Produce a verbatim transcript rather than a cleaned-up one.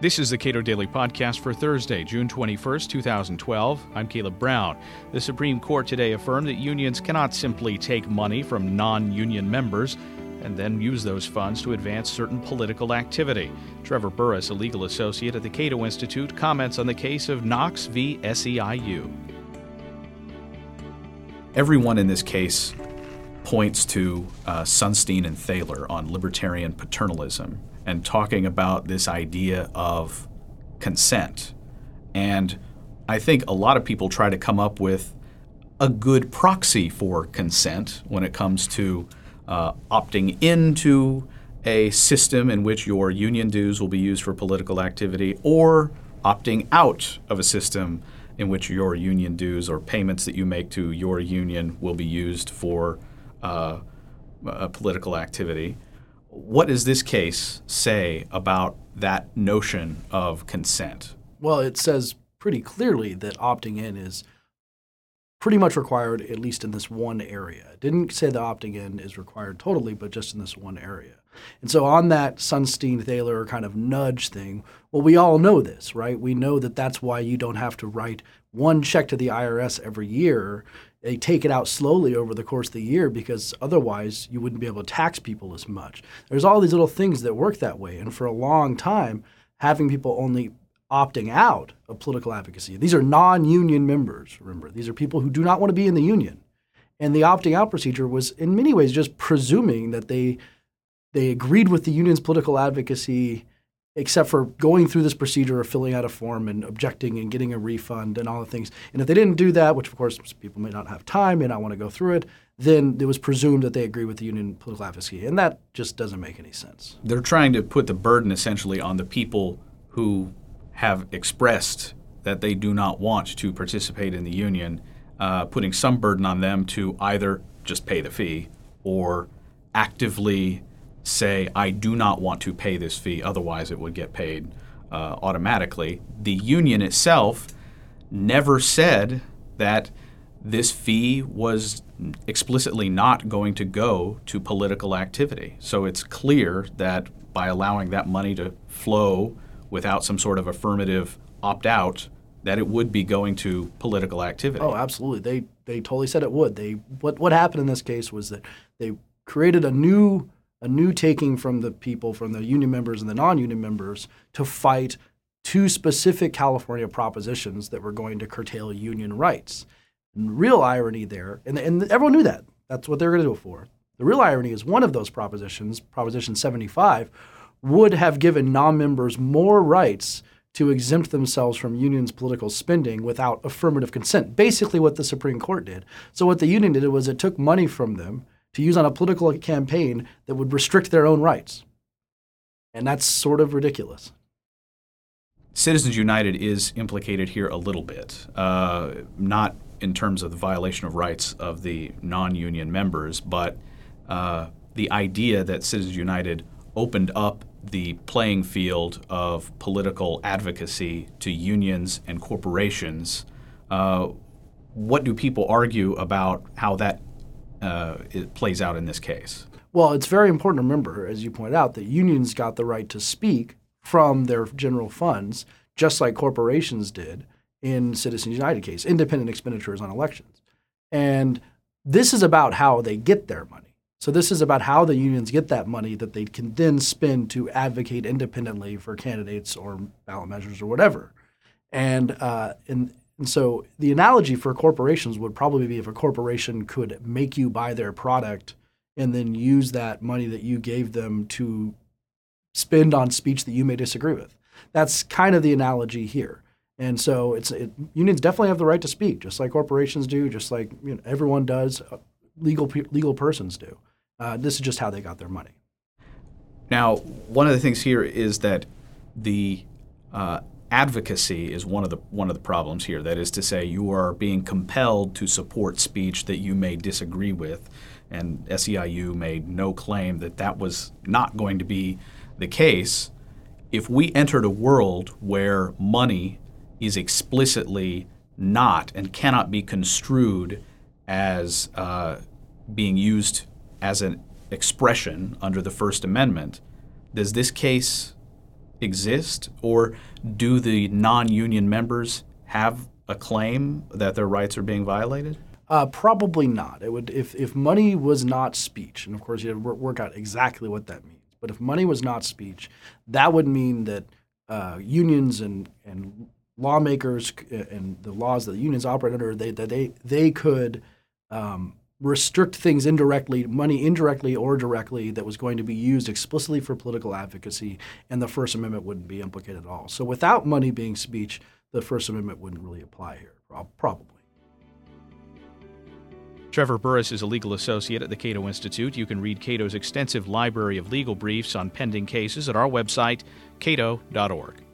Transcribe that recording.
This is the Cato Daily Podcast for Thursday, June twenty-first, two thousand twelve. I'm Caleb Brown. The Supreme Court today affirmed that unions cannot simply take money from non-union members and then use those funds to advance certain political activity. Trevor Burrus, a legal associate at the Cato Institute, comments on the case of Knox v. S E I U. Everyone in this case points to uh, Sunstein and Thaler on libertarian paternalism and talking about this idea of consent. And I think a lot of people try to come up with a good proxy for consent when it comes to uh, opting into a system in which your union dues will be used for political activity, or opting out of a system in which your union dues or payments that you make to your union will be used for uh, uh, political activity. What does this case say about that notion of consent? Well, it says pretty clearly that opting in is pretty much required, at least in this one area. It didn't say that opting in is required totally, but just in this one area. And so on that Sunstein-Thaler kind of nudge thing, well, we all know this, right? We know that that's why you don't have to write one check to the I R S every year. They take it out slowly over the course of the year because otherwise you wouldn't be able to tax people as much. There's all these little things that work that way. And for a long time, having people only opting out of political advocacy, these are non-union members, remember. These are people who do not want to be in the union. And the opting out procedure was in many ways just presuming that they they agreed with the union's political advocacy, except for going through this procedure of filling out a form and objecting and getting a refund and all the things. And if they didn't do that, which of course people may not have time, may not want to go through it, then it was presumed that they agree with the union political advocacy. And that just doesn't make any sense. They're trying to put the burden essentially on the people who have expressed that they do not want to participate in the union, uh, putting some burden on them to either just pay the fee or actively say, I do not want to pay this fee, otherwise it would get paid uh, automatically. The union itself never said that this fee was explicitly not going to go to political activity. So it's clear that by allowing that money to flow without some sort of affirmative opt-out, that it would be going to political activity. Oh, absolutely. They they totally said it would. They what what happened in this case was that they created a new a new taking from the people, from the union members and the non-union members, to fight two specific California propositions that were going to curtail union rights. And the real irony there, and, and everyone knew that. That's what they were going to do it for. The real irony is one of those propositions, Proposition seventy-five, would have given non-members more rights to exempt themselves from unions' political spending without affirmative consent, basically what the Supreme Court did. So what the union did was it took money from them to use on a political campaign that would restrict their own rights. And that's sort of ridiculous. Citizens United is implicated here a little bit, uh, not in terms of the violation of rights of the non-union members, but uh, the idea that Citizens United opened up the playing field of political advocacy to unions and corporations. Uh, what do people argue about how that Uh, it plays out in this case? Well, it's very important to remember, as you pointed out, that unions got the right to speak from their general funds, just like corporations did in Citizens United case, independent expenditures on elections. And this is about how they get their money. So this is about how the unions get that money that they can then spend to advocate independently for candidates or ballot measures or whatever. And uh, in And so the analogy for corporations would probably be if a corporation could make you buy their product and then use that money that you gave them to spend on speech that you may disagree with. That's kind of the analogy here. And so it's it, unions definitely have the right to speak, just like corporations do, just like you know, everyone does, uh, legal legal persons do. Uh, this is just how they got their money. Now, one of the things here is that the uh, advocacy is one of the one of the problems here. That is to say, you are being compelled to support speech that you may disagree with, and S E I U made no claim that that was not going to be the case. If we entered a world where money is explicitly not and cannot be construed as uh, being used as an expression under the First Amendment, does this case exist, or do the non-union members have a claim that their rights are being violated? Uh, probably not. It would if, if money was not speech, and of course you have to work out exactly what that means. But if money was not speech, that would mean that uh, unions and and lawmakers and the laws that the unions operate under, they that they they could um, restrict things indirectly, money indirectly or directly, that was going to be used explicitly for political advocacy, and the First Amendment wouldn't be implicated at all. So without money being speech, the First Amendment wouldn't really apply here, probably. Trevor Burrus is a legal associate at the Cato Institute. You can read Cato's extensive library of legal briefs on pending cases at our website, cato dot org.